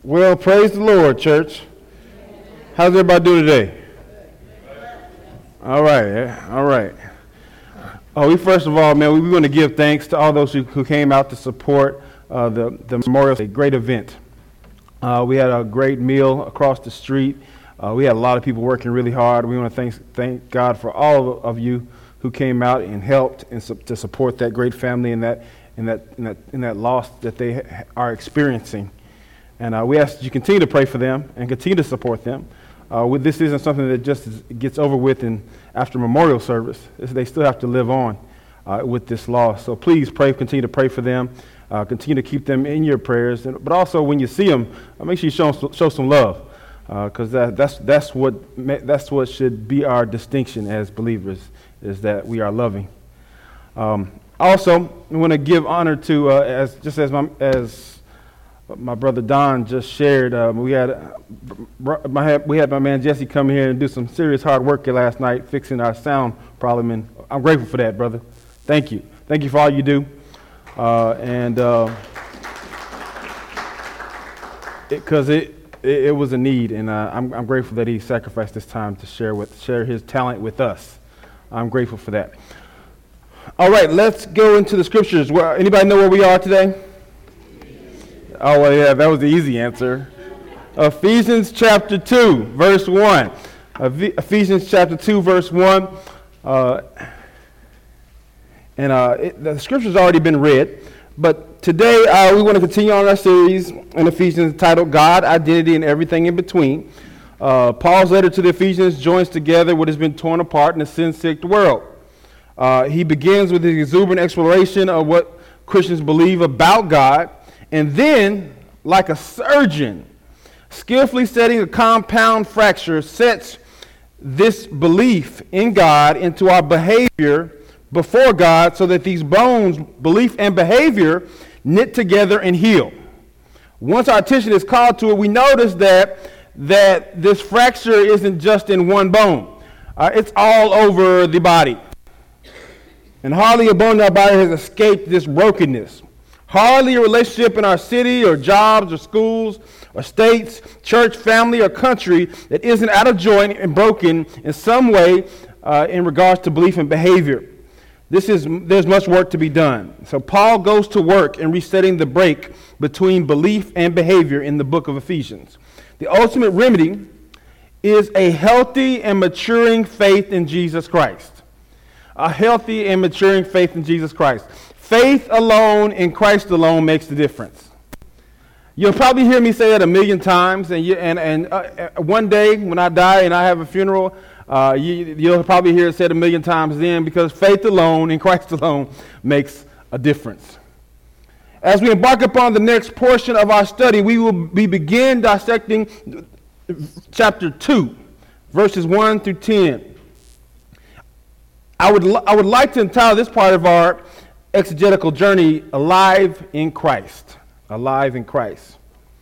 Well, praise the Lord, church. How's everybody doing today? All right. We first of all, man, we want to give thanks to all those who came out to support the memorial. A great event. We had a great meal across the street. We had a lot of people working really hard. We want to thank God for all of you who came out and helped and to support that great family and that loss that they are experiencing. And we ask that you continue to pray for them and continue to support them. This isn't something that just gets over with after memorial service. They still have to live on with this loss. So please continue to pray for them. Continue to keep them in your prayers. But also when you see them, make sure you show some love, because that's what should be our distinction as believers, is that we are loving. Also, we want to give honor to as my brother Don just shared. We had my man Jesse come here and do some serious hard work here last night fixing our sound problem, and I'm grateful for that, brother. Thank you for all you do, because it was a need, and I'm grateful that he sacrificed this time to share his talent with us. I'm grateful for that. All right, let's go into the scriptures. Anybody know where we are today? Oh, well, yeah, that was the easy answer. Ephesians chapter 2, verse 1. Ephesians chapter 2, verse 1. The scripture's already been read, but today we want to continue on our series in Ephesians titled God, Identity, and Everything in Between. Paul's letter to the Ephesians joins together what has been torn apart in a sin-sick world. He begins with his exuberant exploration of what Christians believe about God, and then, like a surgeon, skillfully setting a compound fracture, sets this belief in God into our behavior before God, so that these bones, belief and behavior, knit together and heal. Once our attention is called to it, we notice that this fracture isn't just in one bone. It's all over the body. And hardly a bone in our body has escaped this brokenness. Hardly a relationship in our city or jobs or schools or states, church, family, or country that isn't out of joint and broken in some way in regards to belief and behavior. There's much work to be done. So Paul goes to work in resetting the break between belief and behavior in the book of Ephesians. The ultimate remedy is a healthy and maturing faith in Jesus Christ. A healthy and maturing faith in Jesus Christ. Faith alone in Christ alone makes the difference. You'll probably hear me say that a million times, and one day when I die and I have a funeral, you'll probably hear it said a million times then, because faith alone in Christ alone makes a difference. As we embark upon the next portion of our study, we begin dissecting chapter 2, verses 1 through 10. I would like to entitle this part of our exegetical journey, Alive in Christ. Alive in Christ.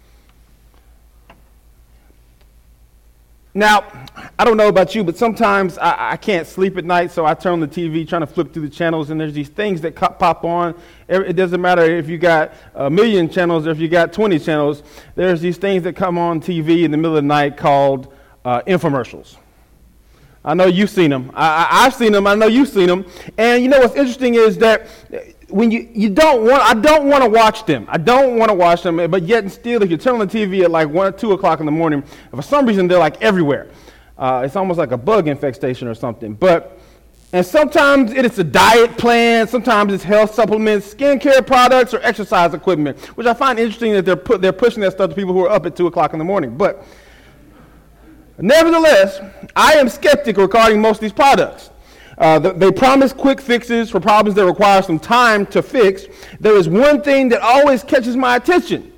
Now, I don't know about you, but sometimes I can't sleep at night, so I turn on the TV trying to flip through the channels, and there's these things that pop on. It doesn't matter if you got a million channels or if you got 20 channels. There's these things that come on TV in the middle of the night called infomercials. I know you've seen them. I've seen them. I know you've seen them. And you know what's interesting is that when I don't want to watch them. I don't want to watch them. But yet and still, if you turn on the TV at like 1 or 2 o'clock in the morning, for some reason they're like everywhere. It's almost like a bug infestation or something. And sometimes it's a diet plan. Sometimes it's health supplements, skincare products, or exercise equipment, which I find interesting that they're pushing that stuff to people who are up at 2 o'clock in the morning. But nevertheless, I am skeptic regarding most of these products. They promise quick fixes for problems that require some time to fix. There is one thing that always catches my attention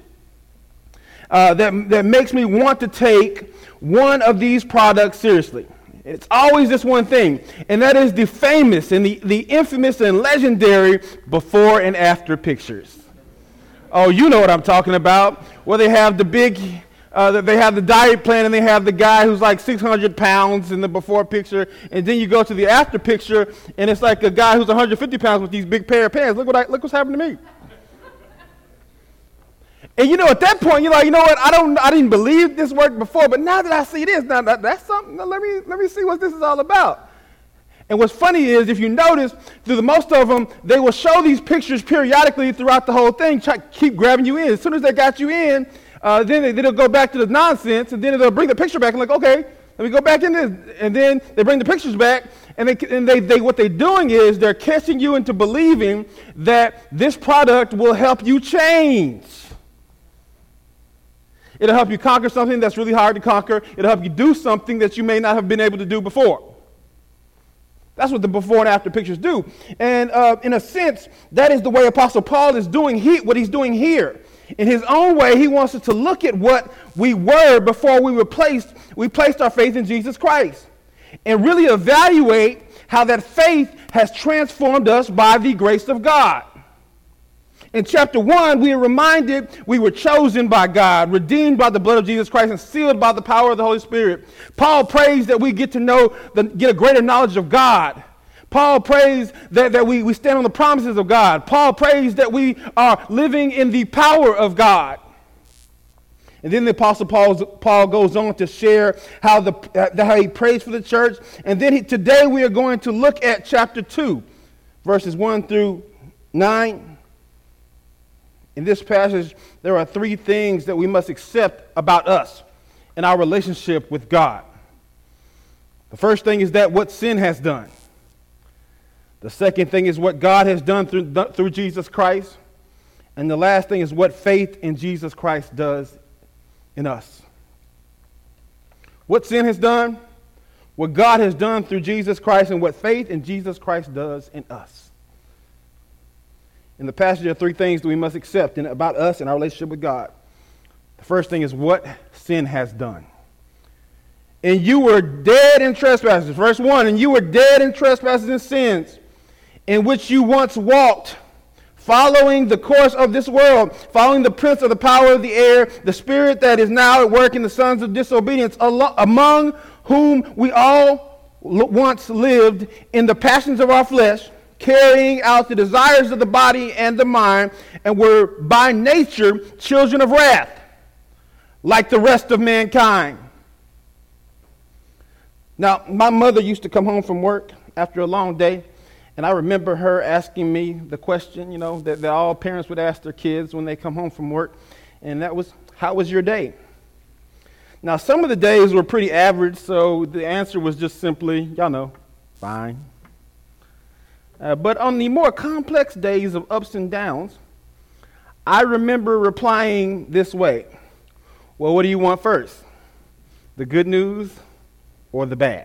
that makes me want to take one of these products seriously. It's always this one thing, and that is the famous and the infamous and legendary before and after pictures. Oh, you know what I'm talking about, where they have the big... they have the diet plan, and they have the guy who's like 600 pounds in the before picture, and then you go to the after picture, and it's like a guy who's 150 pounds with these big pair of pants. Look what's happened to me. And at that point, you're like, you know what? I didn't believe this worked before, but now that I see this, now that's something. Now let me see what this is all about. And what's funny is, if you notice, through the most of them, they will show these pictures periodically throughout the whole thing, keep grabbing you in. As soon as they got you in, then they'll go back to the nonsense, and then they'll bring the picture back and like, okay, let me go back in this. And then they bring the pictures back, and what they're doing is they're catching you into believing that this product will help you change. It'll help you conquer something that's really hard to conquer. It'll help you do something that you may not have been able to do before. That's what the before and after pictures do. And in a sense, that is the way Apostle Paul is doing what he's doing here. In his own way, he wants us to look at what we were before we placed our faith in Jesus Christ, and really evaluate how that faith has transformed us by the grace of God. In chapter 1, we are reminded we were chosen by God, redeemed by the blood of Jesus Christ, and sealed by the power of the Holy Spirit. Paul prays that we get a greater knowledge of God. Paul prays that we stand on the promises of God. Paul prays that we are living in the power of God. And then the Apostle Paul goes on to share how he prays for the church. And then today we are going to look at chapter 2, verses 1 through 9. In this passage, there are 3 things that we must accept about us and our relationship with God. The first thing is that what sin has done. The second thing is what God has done through Jesus Christ. And the last thing is what faith in Jesus Christ does in us. What sin has done, what God has done through Jesus Christ, and what faith in Jesus Christ does in us. In the passage, there are 3 things that we must accept about us and our relationship with God. The first thing is what sin has done. And you were dead in trespasses. Verse 1, and you were dead in trespasses and sins, in which you once walked, following the course of this world, following the prince of the power of the air, the spirit that is now at work in the sons of disobedience, among whom we all once lived in the passions of our flesh, carrying out the desires of the body and the mind, and were by nature children of wrath, like the rest of mankind. Now, my mother used to come home from work after a long day, and I remember her asking me the question, that all parents would ask their kids when they come home from work, and that was, how was your day? Now, some of the days were pretty average, so the answer was just simply, fine. But on the more complex days of ups and downs, I remember replying this way. Well, what do you want first? The good news or the bad?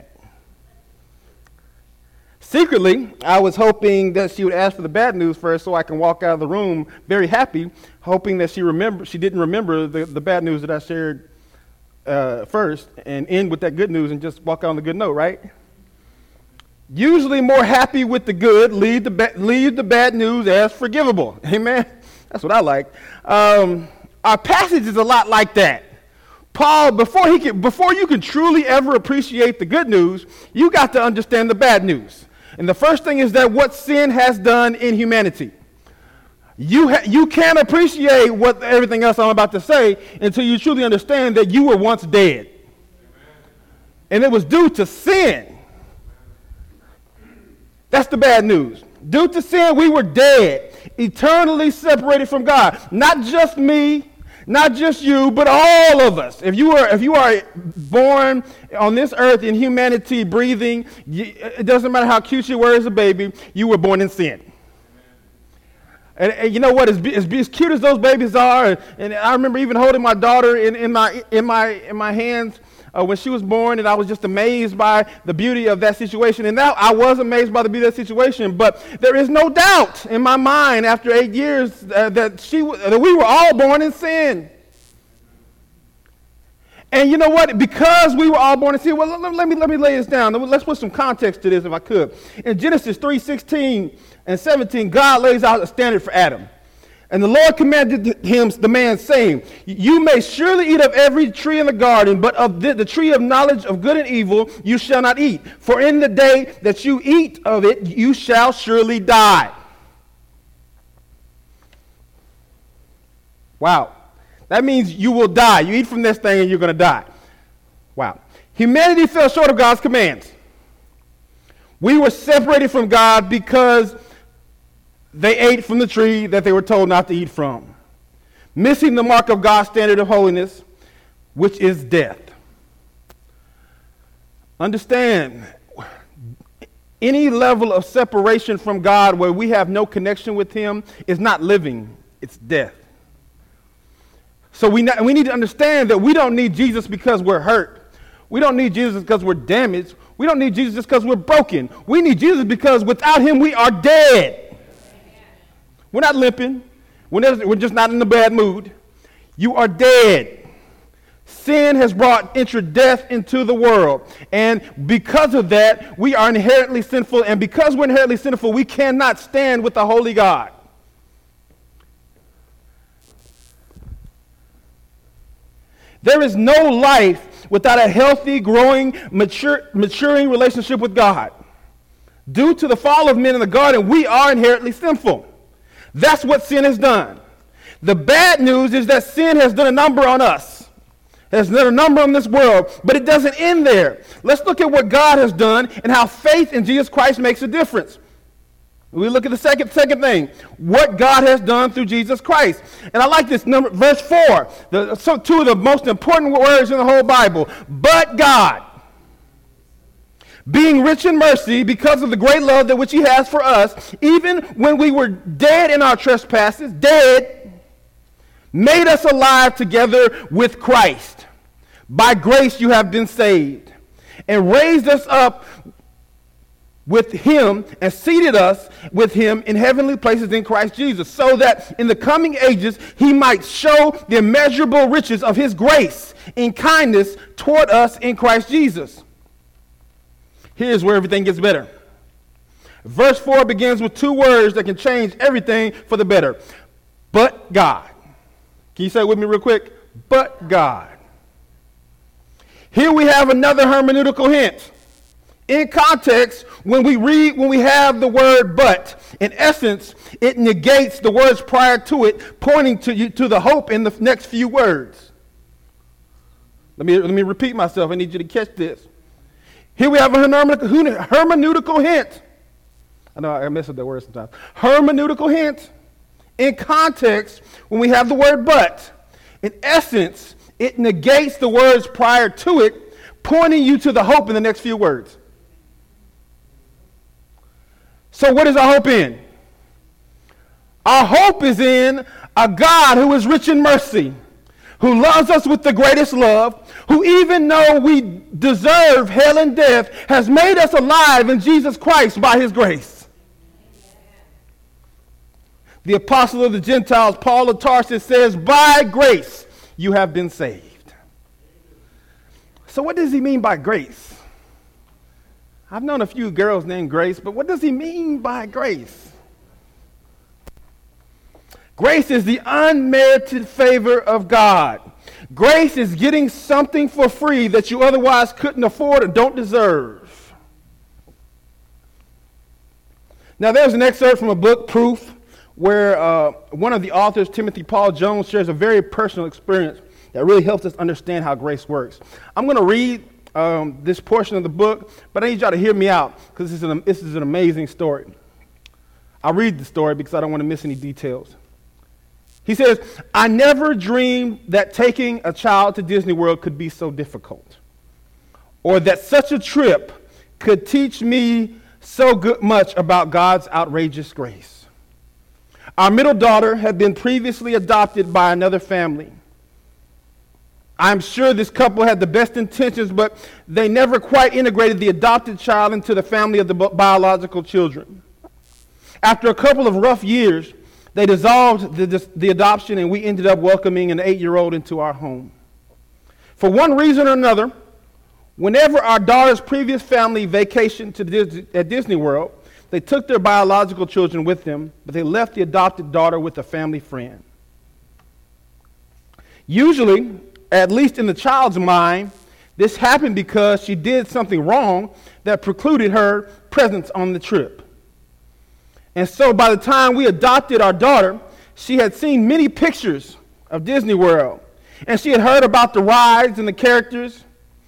Secretly, I was hoping that she would ask for the bad news first so I can walk out of the room very happy, hoping that she didn't remember the bad news that I shared first and end with that good news and just walk out on the good note, right? Usually more happy with the good, leave the bad news as forgivable. Amen? That's what I like. Our passage is a lot like that. Paul, before you can truly ever appreciate the good news, you got to understand the bad news. And the first thing is that what sin has done in humanity. You can't appreciate what everything else I'm about to say until you truly understand that you were once dead. And it was due to sin. That's the bad news. Due to sin, we were dead, eternally separated from God. Not just me, not just you, but all of us. If you are born on this earth in humanity, breathing, it doesn't matter how cute you were as a baby, you were born in sin. And you know what? As cute as those babies are, and I remember even holding my daughter in my hands when she was born, and I was just amazed by the beauty of that situation. And now I was amazed by the beauty of that situation. But there is no doubt in my mind after 8 years that we were all born in sin. And you know what? Because we were all born in sin, well, let me lay this down. Let's put some context to this if I could. In Genesis 3:16 and 17, God lays out a standard for Adam. And the Lord commanded the man, saying, you may surely eat of every tree in the garden, but of the tree of knowledge of good and evil you shall not eat. For in the day that you eat of it, you shall surely die. Wow. That means you will die. You eat from this thing and you're going to die. Wow. Humanity fell short of God's commands. We were separated from God because they ate from the tree that they were told not to eat from, missing the mark of God's standard of holiness, which is death. Understand, any level of separation from God where we have no connection with him is not living, it's death. So we need to understand that we don't need Jesus because we're hurt. We don't need Jesus because we're damaged. We don't need Jesus just because we're broken. We need Jesus because without him we are dead. We're not limping. We're just not in a bad mood. You are dead. Sin has entered death into the world. And because of that, we are inherently sinful. And because we're inherently sinful, we cannot stand with the holy God. There is no life without a healthy, growing, maturing relationship with God. Due to the fall of men in the garden, we are inherently sinful. That's what sin has done. The bad news is that sin has done a number on us. It has done a number on this world, but it doesn't end there. Let's look at what God has done and how faith in Jesus Christ makes a difference. We look at the second thing, what God has done through Jesus Christ. And I like this verse 4, two of the most important words in the whole Bible. But God, being rich in mercy because of the great love that which he has for us, even when we were dead in our trespasses, made us alive together with Christ. By grace you have been saved, and raised us up with him and seated us with him in heavenly places in Christ Jesus, so that in the coming ages he might show the immeasurable riches of his grace in kindness toward us in Christ Jesus. Here's where everything gets better. Verse 4 begins with two words that can change everything for the better. But God. Can you say it with me real quick? But God. Here we have another hermeneutical hint. In context, when we have the word but, in essence, it negates the words prior to it, pointing to the hope in the next few words. Let me repeat myself. I need you to catch this. Here we have a hermeneutical hint. I know I mess up that word sometimes. Hermeneutical hint. In context, when we have the word but, in essence, it negates the words prior to it, pointing you to the hope in the next few words. So what is our hope in? Our hope is in a God who is rich in mercy, who loves us with the greatest love, who even though we deserve hell and death, has made us alive in Jesus Christ by his grace. The apostle of the Gentiles, Paul of Tarsus, says, by grace you have been saved. So what does he mean by grace? I've known a few girls named Grace, but what does he mean by grace? Grace is the unmerited favor of God. Grace is getting something for free that you otherwise couldn't afford or don't deserve. Now, there's an excerpt from a book, Proof, where one of the authors, Timothy Paul Jones, shares a very personal experience that really helps us understand how grace works. I'm going to read this portion of the book, but I need y'all to hear me out because this is an amazing story. I'll read the story because I don't want to miss any details. He says, I never dreamed that taking a child to Disney World could be so difficult, or that such a trip could teach me so much about God's outrageous grace. Our middle daughter had been previously adopted by another family. I'm sure this couple had the best intentions, but they never quite integrated the adopted child into the family of the biological children. After a couple of rough years, they dissolved the adoption, and we ended up welcoming an 8-year-old into our home. For one reason or another, whenever our daughter's previous family vacationed at Disney World, they took their biological children with them, but they left the adopted daughter with a family friend. Usually, at least in the child's mind, this happened because she did something wrong that precluded her presence on the trip. And so by the time we adopted our daughter, she had seen many pictures of Disney World. And she had heard about the rides and the characters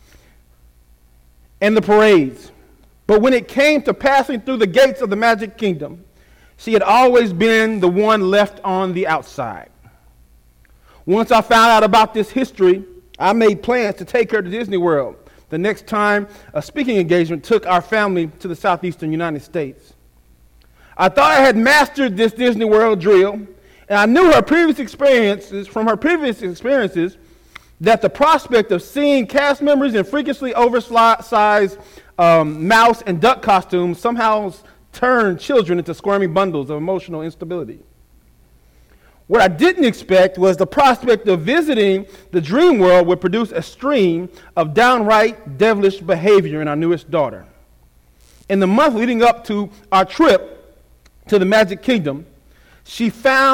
and the parades. But when it came to passing through the gates of the Magic Kingdom, she had always been the one left on the outside. Once I found out about this history, I made plans to take her to Disney World the next time a speaking engagement took our family to the southeastern United States. I thought I had mastered this Disney World drill, and I knew from her previous experiences, that the prospect of seeing cast members in freakishly oversized mouse and duck costumes somehow turned children into squirming bundles of emotional instability. What I didn't expect was the prospect of visiting the dream world would produce a stream of downright devilish behavior in our newest daughter. In the month leading up to our trip to the Magic Kingdom, she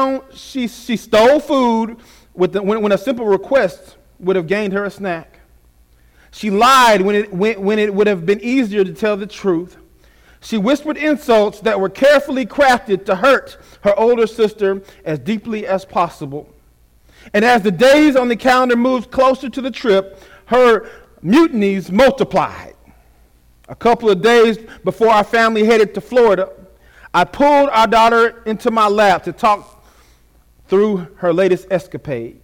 stole food when a simple request would have gained her a snack. She lied when it would have been easier to tell the truth. She whispered insults that were carefully crafted to hurt her older sister as deeply as possible. And as the days on the calendar moved closer to the trip, her mutinies multiplied. A couple of days before our family headed to Florida, I pulled our daughter into my lap to talk through her latest escapade.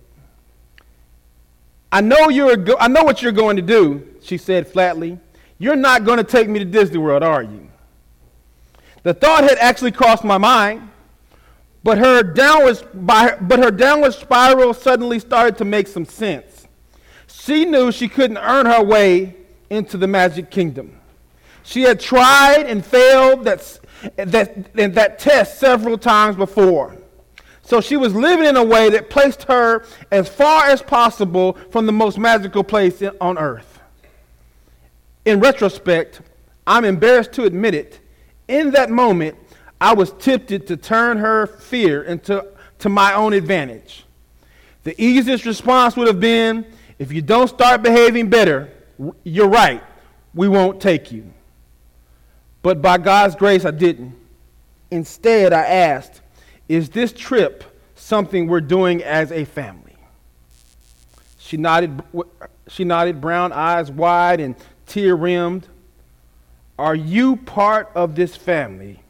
I know what you're going to do, she said flatly. You're not going to take me to Disney World, are you? The thought had actually crossed my mind, but her downward spiral suddenly started to make some sense. She knew she couldn't earn her way into the Magic Kingdom. She had tried and failed that test several times before. So she was living in a way that placed her as far as possible from the most magical place on earth. In retrospect, I'm embarrassed to admit it, in that moment, I was tempted to turn her fear into my own advantage. The easiest response would have been, if you don't start behaving better, you're right, we won't take you. But by God's grace, I didn't. Instead, I asked, is this trip something we're doing as a family? She nodded, brown eyes wide and tear-rimmed. Are you part of this family?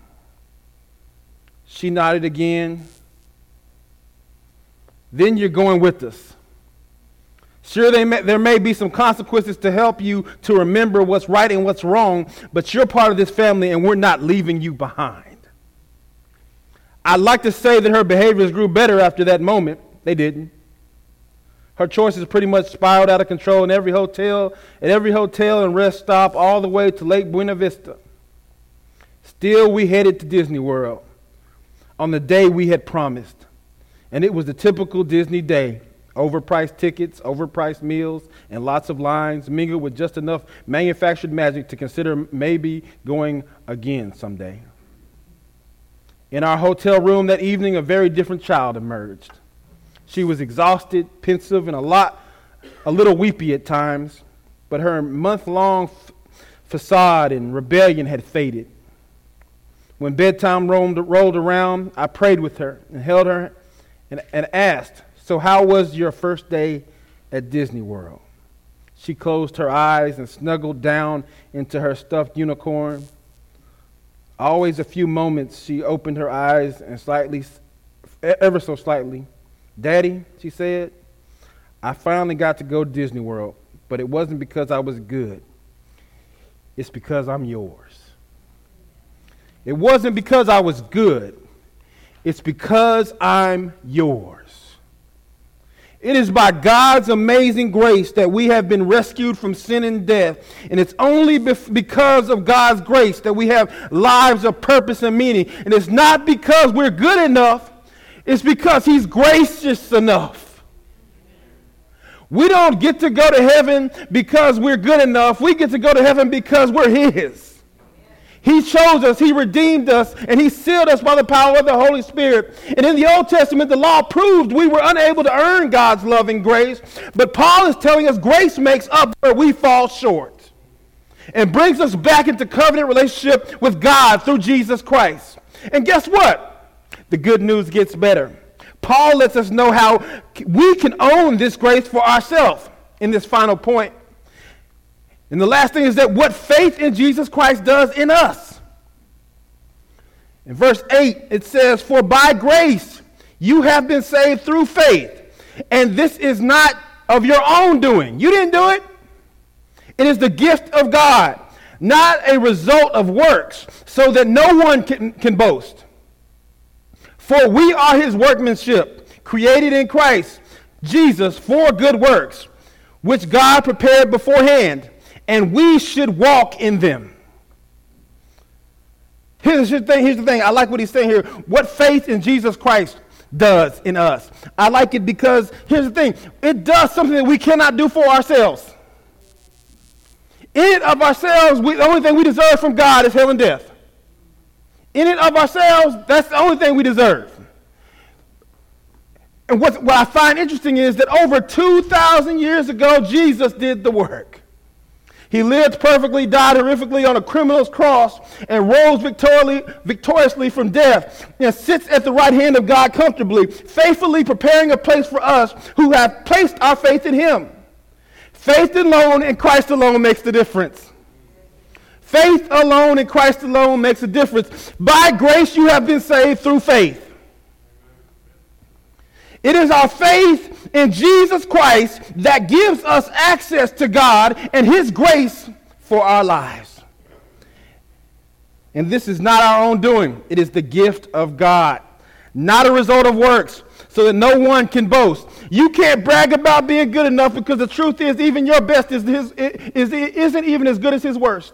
She nodded again. Then you're going with us. Sure, there may be some consequences to help you to remember what's right and what's wrong, but you're part of this family and we're not leaving you behind. I'd like to say that her behaviors grew better after that moment. They didn't. Her choices pretty much spiraled out of control at every hotel and rest stop all the way to Lake Buena Vista. Still, we headed to Disney World on the day we had promised. And it was the typical Disney day. Overpriced tickets, overpriced meals, and lots of lines, mingled with just enough manufactured magic to consider maybe going again someday. In our hotel room that evening, a very different child emerged. She was exhausted, pensive, and a little weepy at times, but her month-long facade and rebellion had faded. When bedtime rolled around, I prayed with her and held her and asked, so how was your first day at Disney World? She closed her eyes and snuggled down into her stuffed unicorn. Always a few moments, she opened her eyes and ever so slightly. Daddy, she said, I finally got to go to Disney World, but it wasn't because I was good. It's because I'm yours. It wasn't because I was good. It's because I'm yours. It is by God's amazing grace that we have been rescued from sin and death. And it's only because of God's grace that we have lives of purpose and meaning. And it's not because we're good enough. It's because He's gracious enough. We don't get to go to heaven because we're good enough. We get to go to heaven because we're His. He chose us, He redeemed us, and He sealed us by the power of the Holy Spirit. And in the Old Testament, the law proved we were unable to earn God's love and grace. But Paul is telling us grace makes up where we fall short and brings us back into covenant relationship with God through Jesus Christ. And guess what? The good news gets better. Paul lets us know how we can own this grace for ourselves in this final point. And the last thing is that what faith in Jesus Christ does in us. In verse 8, it says, "For by grace you have been saved through faith, and this is not of your own doing." You didn't do it. It is the gift of God, not a result of works, so that no one can boast. For we are his workmanship, created in Christ Jesus for good works, which God prepared beforehand, and we should walk in them. Here's the thing. I like what he's saying here. What faith in Jesus Christ does in us. I like it because, here's the thing. It does something that we cannot do for ourselves. In and of ourselves, the only thing we deserve from God is hell and death. In and of ourselves, that's the only thing we deserve. And what I find interesting is that over 2,000 years ago, Jesus did the work. He lived perfectly, died horrifically on a criminal's cross, and rose victoriously from death, and sits at the right hand of God comfortably, faithfully preparing a place for us who have placed our faith in him. Faith alone in Christ alone makes the difference. Faith alone in Christ alone makes a difference. By grace you have been saved through faith. It is our faith in Jesus Christ that gives us access to God and his grace for our lives. And this is not our own doing. It is the gift of God, not a result of works, so that no one can boast. You can't brag about being good enough, because the truth is even your best isn't even as good as his worst.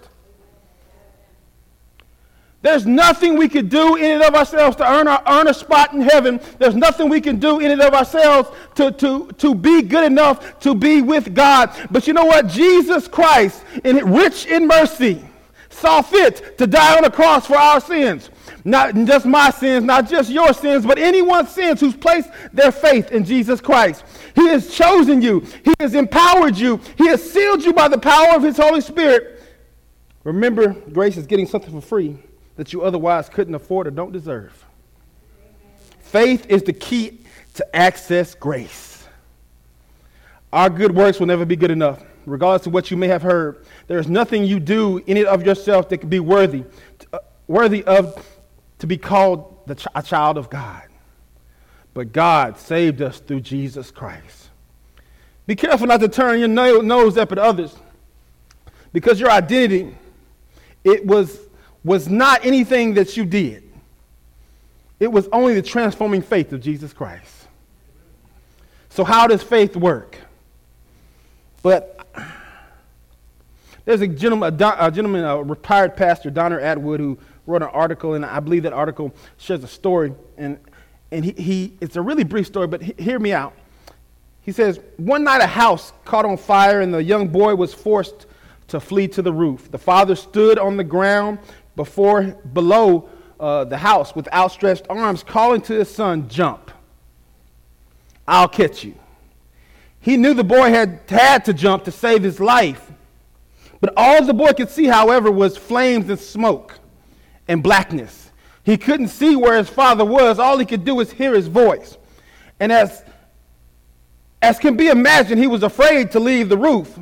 There's nothing we could do in and of ourselves to earn a spot in heaven. There's nothing we can do in and of ourselves to be good enough to be with God. But you know what? Jesus Christ, rich in mercy, saw fit to die on the cross for our sins. Not just my sins, not just your sins, but anyone's sins who's placed their faith in Jesus Christ. He has chosen you. He has empowered you. He has sealed you by the power of his Holy Spirit. Remember, grace is getting something for free that you otherwise couldn't afford or don't deserve. Faith is the key to access grace. Our good works will never be good enough. Regardless of what you may have heard, there is nothing you do in and of yourself that could be worthy of to be called a child of God. But God saved us through Jesus Christ. Be careful not to turn your nose up at others, because your identity, it was not anything that you did. It was only the transforming faith of Jesus Christ. So how does faith work? But there's a gentleman, a retired pastor, Donner Atwood, who wrote an article, and I believe that article shares a story, and it's a really brief story, but hear me out. He says, one night a house caught on fire, and the young boy was forced to flee to the roof. The father stood on the ground below the house with outstretched arms, calling to his son, "Jump. I'll catch you." He knew the boy had to jump to save his life. But all the boy could see, however, was flames and smoke and blackness. He couldn't see where his father was. All he could do was hear his voice. And as can be imagined, he was afraid to leave the roof.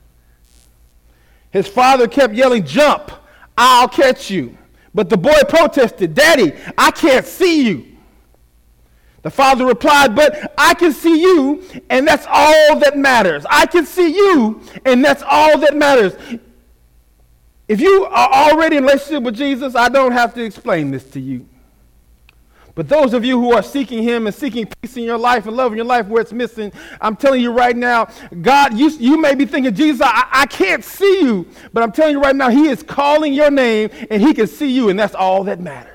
His father kept yelling, "Jump, I'll catch you." But the boy protested, "Daddy, I can't see you." The father replied, "But I can see you, and that's all that matters. I can see you, and that's all that matters." If you are already in a relationship with Jesus, I don't have to explain this to you. But those of you who are seeking him and seeking peace in your life and love in your life where it's missing, I'm telling you right now, God, you may be thinking, "Jesus, I can't see you." But I'm telling you right now, he is calling your name, and he can see you, and that's all that matters.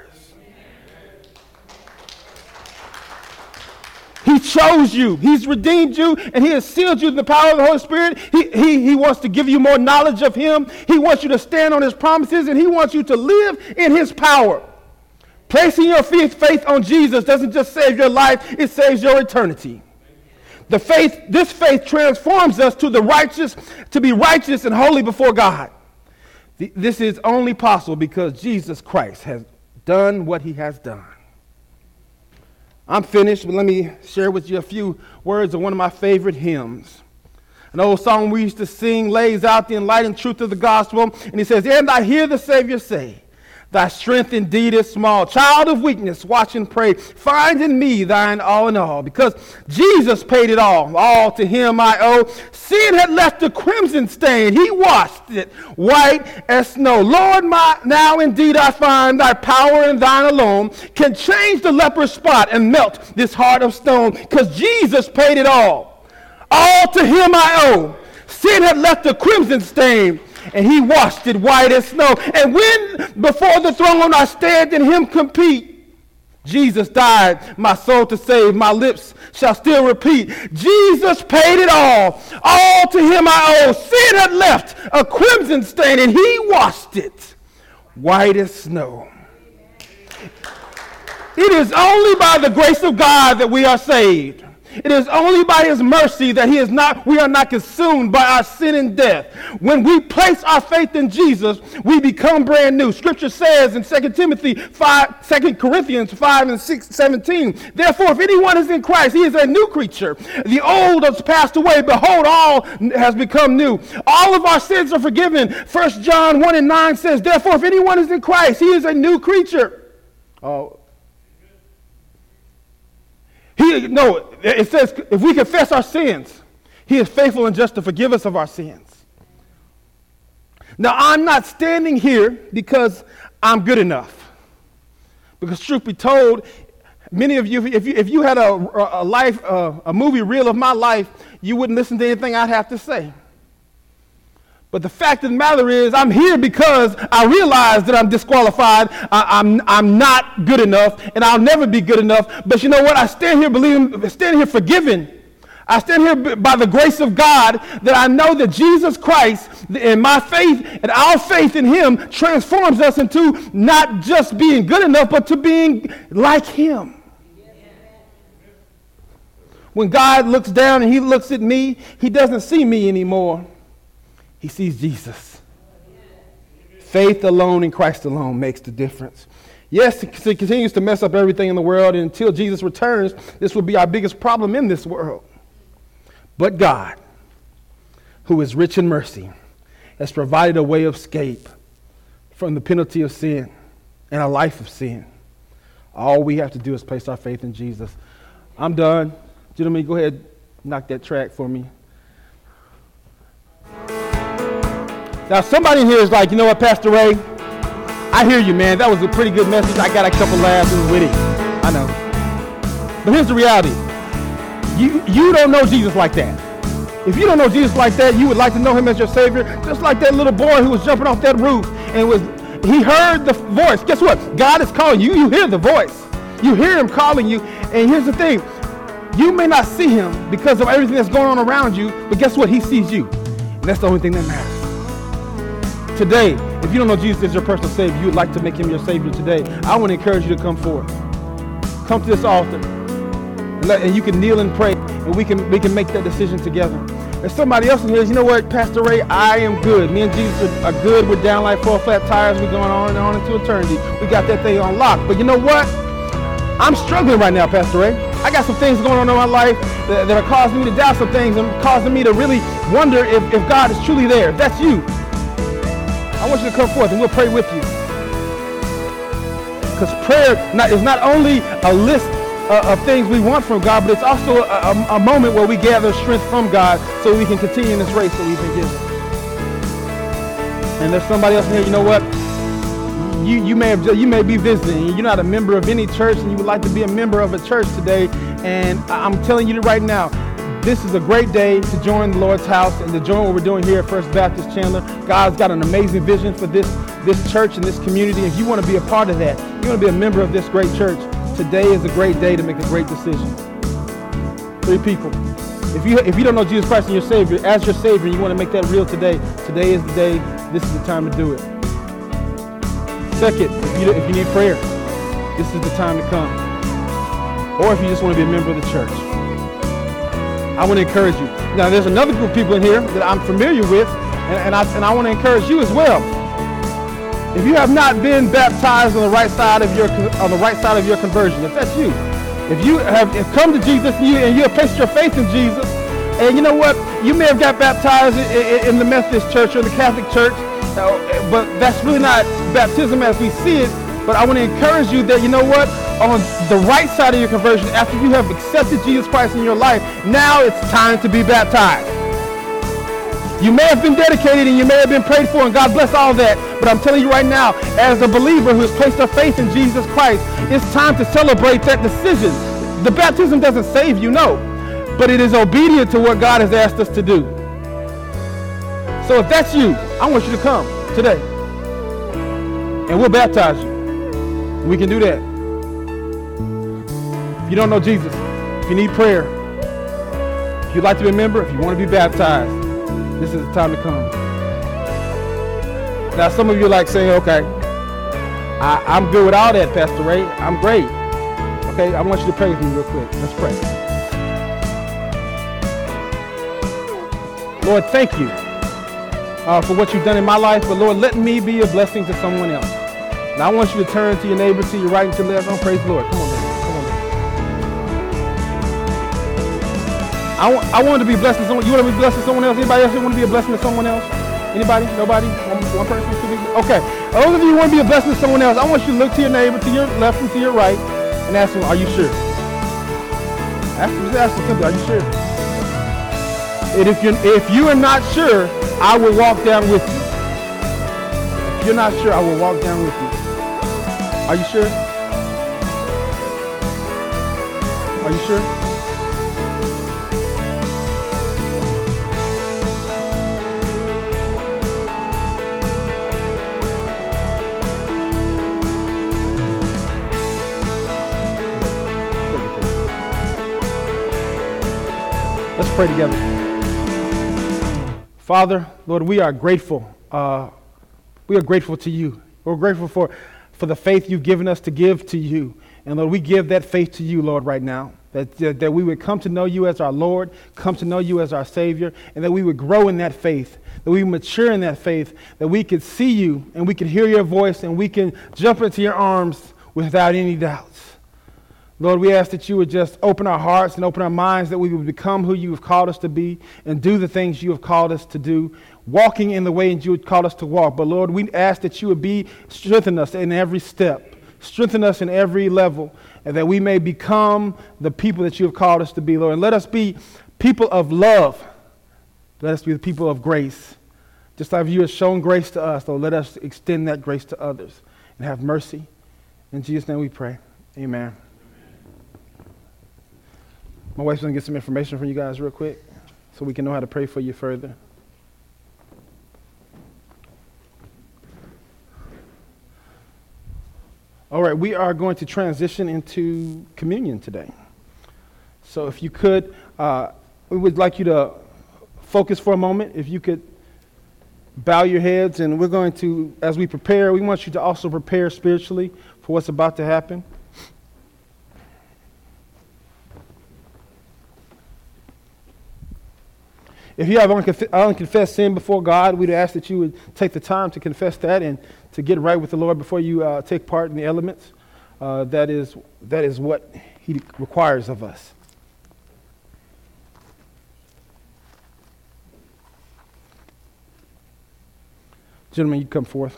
He chose you. He's redeemed you, and he has sealed you in the power of the Holy Spirit. He wants to give you more knowledge of him. He wants you to stand on his promises, and he wants you to live in his power. Placing your faith on Jesus doesn't just save your life, it saves your eternity. This faith transforms us to be righteous and holy before God. This is only possible because Jesus Christ has done what he has done. I'm finished, but let me share with you a few words of one of my favorite hymns. An old song we used to sing lays out the enlightened truth of the gospel, and he says, "And I hear the Savior say, thy strength indeed is small. Child of weakness, watch and pray. Find in me thine all in all." Because Jesus paid it all to him I owe. Sin had left a crimson stain. He washed it white as snow. Lord, now indeed I find thy power and thine alone can change the leper's spot and melt this heart of stone. Because Jesus paid it all. All to him I owe. Sin had left a crimson stain, and he washed it white as snow. And when before the throne I stand and him compete, Jesus died my soul to save. My lips shall still repeat, Jesus paid it all. All to him I owe. Sin had left a crimson stain, and he washed it white as snow. It is only by the grace of God that we are saved. It is only by his mercy that we are not consumed by our sin and death. When we place our faith in Jesus, we become brand new. Scripture says in 2 Corinthians 5 and 17, "Therefore, if anyone is in Christ, he is a new creature. The old has passed away. Behold, all has become new." All of our sins are forgiven. 1 John 1 and 9 says, "Therefore, if anyone is in Christ, he is a new creature." It says, if we confess our sins, he is faithful and just to forgive us of our sins. Now, I'm not standing here because I'm good enough. Because truth be told, many of you, if you had a movie reel of my life, you wouldn't listen to anything I'd have to say. But the fact of the matter is, I'm here because I realize that I'm disqualified. I'm not good enough, and I'll never be good enough. But you know what? I stand here forgiven. I stand here by the grace of God, that I know that Jesus Christ and my faith and our faith in him transforms us into not just being good enough, but to being like him. When God looks down and he looks at me, he doesn't see me anymore. He sees Jesus. Faith alone in Christ alone makes the difference. Yes, it continues to mess up everything in the world, and until Jesus returns, this will be our biggest problem in this world. But God, who is rich in mercy, has provided a way of escape from the penalty of sin and a life of sin. All we have to do is place our faith in Jesus. I'm done. Gentlemen, go ahead, knock that track for me. Now, somebody in here is like, you know what, Pastor Ray? I hear you, man. That was a pretty good message. I got a couple laughs. It was witty. I know. But here's the reality. You don't know Jesus like that. If you don't know Jesus like that, you would like to know him as your Savior, just like that little boy who was jumping off that roof and he heard the voice. Guess what? God is calling you. You hear the voice. You hear him calling you. And here's the thing. You may not see him because of everything that's going on around you, but guess what? He sees you. And that's the only thing that matters. Today, if you don't know Jesus as your personal Savior, you would like to make him your Savior today, I want to encourage you to come forward. Come to this altar, and you can kneel and pray, and we can make that decision together. There's somebody else in here, you know what, Pastor Ray, I am good. Me and Jesus are good. We're down like 4 flat tires. We're going on and on into eternity. We got that thing on lock. But you know what? I'm struggling right now, Pastor Ray. I got some things going on in my life that are causing me to doubt some things and causing me to really wonder if God is truly there. If that's you, I want you to come forth and we'll pray with you. Because prayer is not only a list of things we want from God, but it's also a moment where we gather strength from God so we can continue in this race that we've been given. And there's somebody else in here, you know what? You may be visiting. You're not a member of any church and you would like to be a member of a church today. And I'm telling you right now, this is a great day to join the Lord's house and to join what we're doing here at First Baptist Chandler. God's got an amazing vision for this church and this community. If you want to be a part of that, you want to be a member of this great church, today is a great day to make a great decision. 3 people. If you don't know Jesus Christ as your Savior, and you want to make that real today is the day, this is the time to do it. Second, if you need prayer, this is the time to come. Or if you just want to be a member of the church, I want to encourage you. Now, there's another group of people in here that I'm familiar with, and I want to encourage you as well. If you have not been baptized on the right side of your conversion, if that's you, If you have come to Jesus and you have placed your faith in Jesus, and you know what, you may have got baptized in the Methodist church or the Catholic church, but that's really not baptism as we see it. But I want to encourage you that, you know what, on the right side of your conversion, after you have accepted Jesus Christ in your life, now it's time to be baptized. You may have been dedicated and you may have been prayed for, and God bless all that. But I'm telling you right now, as a believer who has placed their faith in Jesus Christ, it's time to celebrate that decision. The baptism doesn't save you, no. But it is obedient to what God has asked us to do. So if that's you, I want you to come today. And we'll baptize you. We can do that. If you don't know Jesus, if you need prayer, if you'd like to be a member, if you want to be baptized, this is the time to come. Now some of you are like saying, okay, I'm good with all that, Pastor Ray. I'm great. Okay, I want you to pray with me real quick. Let's pray. Lord, thank you for what you've done in my life, but Lord, let me be a blessing to someone else. Now I want you to turn to your neighbor, to your right and to your left. Oh, praise the Lord. Come on, man. Come on, man. I want to be blessing someone. You want to be blessing someone else? Anybody else want to be a blessing to someone else? Anybody? Nobody? One person? Okay. Those of you who want to be a blessing to someone else, I want you to look to your neighbor, to your left and to your right, and ask them, are you sure? Ask them simply, are you sure? And if you are not sure, I will walk down with you. If you're not sure, I will walk down with you. Are you sure? Are you sure? Let's pray together. Father, Lord, we are grateful. We are grateful to you. We're grateful for the faith you've given us to give to you. And Lord, we give that faith to you, Lord, right now. That we would come to know you as our Lord, come to know you as our Savior, and that we would grow in that faith, that we would mature in that faith, that we could see you and we could hear your voice and we can jump into your arms without any doubts. Lord, we ask that you would just open our hearts and open our minds, that we would become who you have called us to be and do the things you have called us to do, walking in the way you would call us to walk. But Lord, we ask that you would strengthen us in every step, strengthen us in every level, and that we may become the people that you have called us to be, Lord. And let us be people of love. Let us be the people of grace. Just like you have shown grace to us, Lord, let us extend that grace to others and have mercy. In Jesus' name we pray. Amen. My wife's going to get some information from you guys real quick so we can know how to pray for you further. All right, we are going to transition into communion today. So if you could, we would like you to focus for a moment. If you could bow your heads, and we're going to, as we prepare, we want you to also prepare spiritually for what's about to happen. If you have unconfessed sin before God, we'd ask that you would take the time to confess that and to get right with the Lord before you take part in the elements. That is what He requires of us. Gentlemen, you come forth.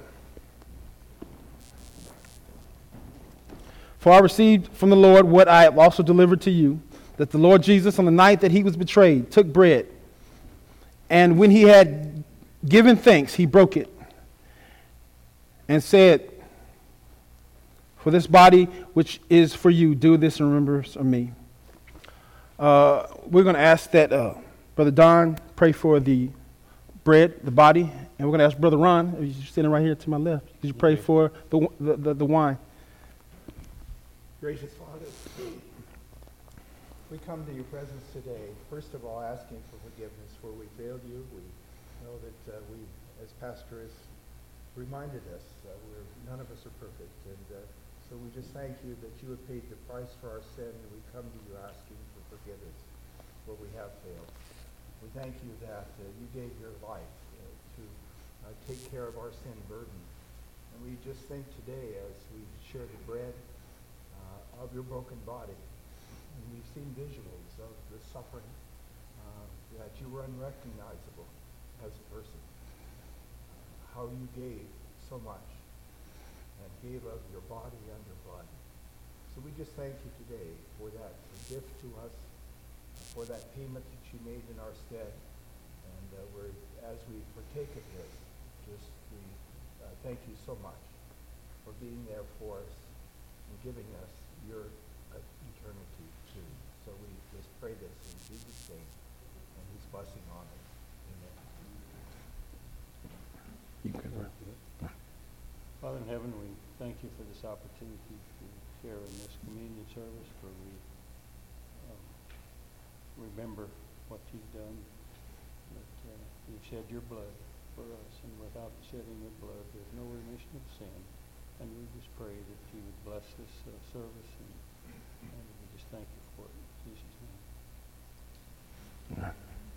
For I received from the Lord what I have also delivered to you, that the Lord Jesus, on the night that he was betrayed, took bread. And when he had given thanks, he broke it and said, for this body which is for you, do this in remembrance of me. We're going to ask that Brother Don pray for the bread, the body, and we're going to ask Brother Ron, you're sitting right here to my left, could you pray for the wine? Gracious Father, we come to your presence today, first of all asking for forgiveness where we failed you. We know that we, as Pastor has reminded us, none of us are perfect. And so we just thank you that you have paid the price for our sin, and we come to you asking for forgiveness where we have failed. We thank you that you gave your life to take care of our sin burden. And we just think today, as we share the bread of your broken body, And we've seen visuals of the suffering, that you were unrecognizable as a person. How you gave so much and gave of your body and your blood. So we just thank you today for that gift to us, for that payment that you made in our stead. And as we partake of this, we thank you so much for being there for us and giving us your eternity too. So we just pray this in Jesus' name and his blessing on us. Amen. You can pray. Father in heaven, we thank you for this opportunity to share in this communion service where we remember what you've done, that you've shed your blood for us, and without the shedding of blood, there's no remission of sin. And we just pray that you would bless this service, and we just thank you for it. In Jesus' name.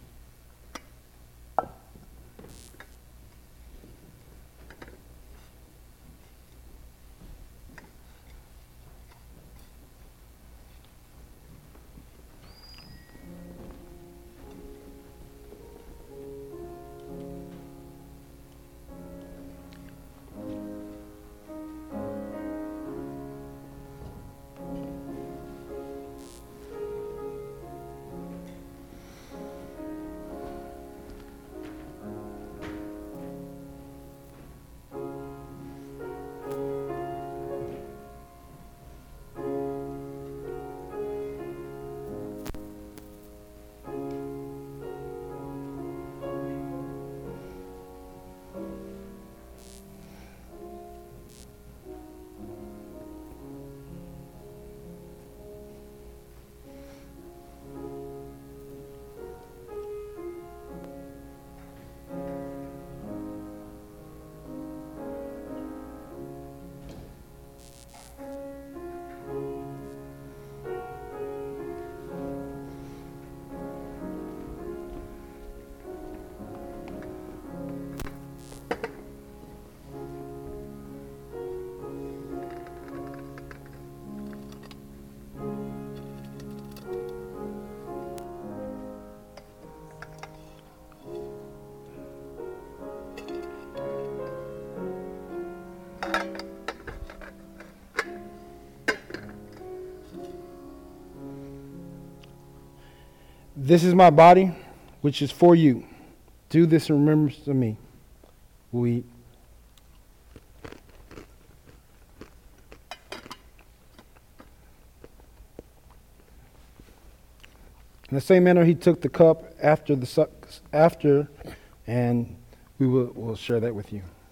This is my body, which is for you. Do this in remembrance of me. We'll eat. In the same manner, he took the cup after, and we'll share that with you.